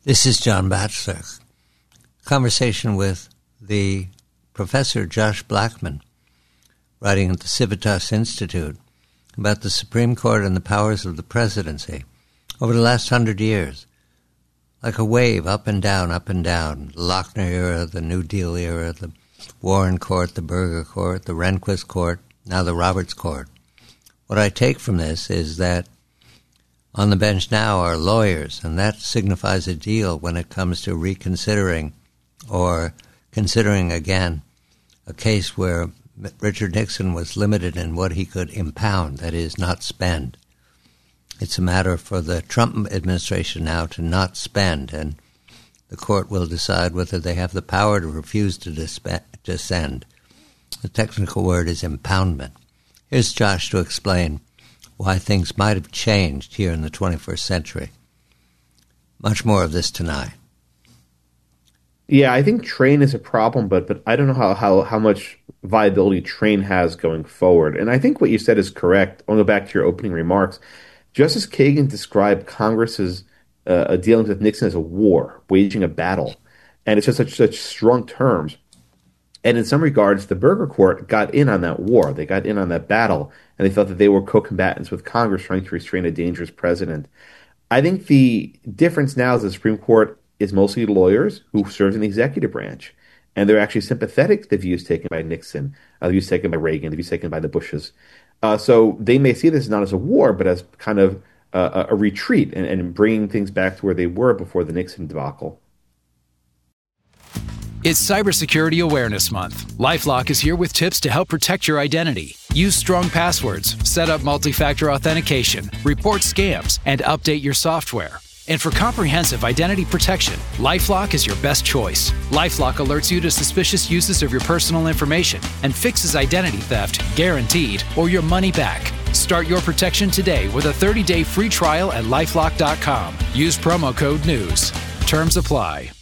This is John Batchelor. Conversation with the Professor Josh Blackman, writing at the Civitas Institute about the Supreme Court and the powers of the presidency over the last 100 years. Like a wave, up and down, the Lochner era, the New Deal era, the Warren Court, the Burger Court, the Rehnquist Court, now the Roberts Court. What I take from this is that on the bench now are lawyers, and that signifies a deal when it comes to reconsidering or considering again a case where Richard Nixon was limited in what he could impound, that is, not spend. It's a matter for the Trump administration now to not spend, and the court will decide whether they have the power to refuse to send. The technical word is impoundment. Here's Josh to explain why things might have changed here in the 21st century. Much more of this tonight. Yeah, I think Train is a problem, but I don't know how much viability Train has going forward. And I think what you said is correct. I'll go back to your opening remarks. Justice Kagan described Congress's dealings with Nixon as a war, waging a battle. And it's just such strong terms. And in some regards, the Burger Court got in on that war. They got in on that battle, and they felt that they were co-combatants with Congress trying to restrain a dangerous president. I think the difference now is the Supreme Court is mostly lawyers who serve in the executive branch, and they're actually sympathetic to the views taken by Nixon, the views taken by Reagan, the views taken by the Bushes. So they may see this not as a war, but as kind of a retreat and bringing things back to where they were before the Nixon debacle. It's Cybersecurity Awareness Month. LifeLock is here with tips to help protect your identity. Use strong passwords, set up multi-factor authentication, report scams, and update your software. And for comprehensive identity protection, LifeLock is your best choice. LifeLock alerts you to suspicious uses of your personal information and fixes identity theft, guaranteed, or your money back. Start your protection today with a 30-day free trial at LifeLock.com. Use promo code NEWS. Terms apply.